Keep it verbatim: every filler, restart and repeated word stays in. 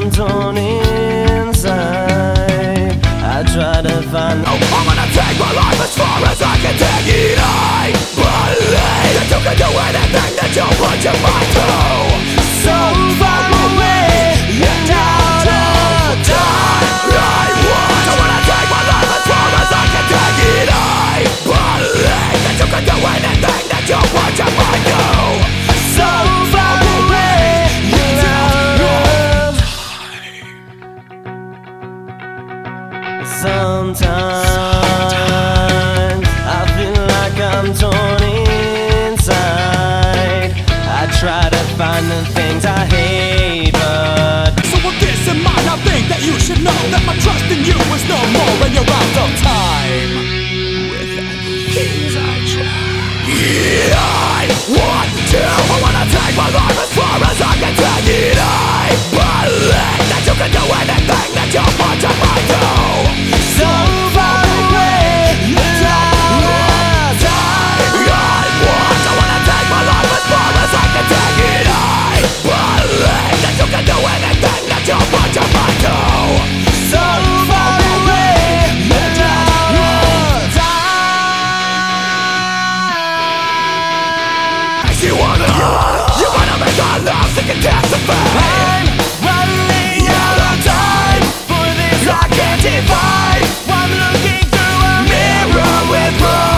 I'm torn inside. I try to find. Oh, I'm gonna take my life as far as I can take it. I believe that you can do anything that you put your mind to. So far away and out of time. I want. I wanna take my life as far as I can take it. I believe that you can do anything that you put your mind to. So far away and out of time. Sometimes I feel like I'm torn inside. I try to find the things I hate, but So with this in mind, I think that you should know that my trust in you is no more, and you're out of time. Without things I try. Yeah, I want to. I wanna take my life as far as I can take it. I believe that you can do anything that you put your mind to. so far away and out of time. I want. I wanna take my life as far as I can take it. I believe that you can do anything that you put your mind to. So far away and out of time. You wanna, you wanna, you wanna make our lives a catastrophe. I'm running out of time for this I can't divide. I'm looking through a mirror with pride.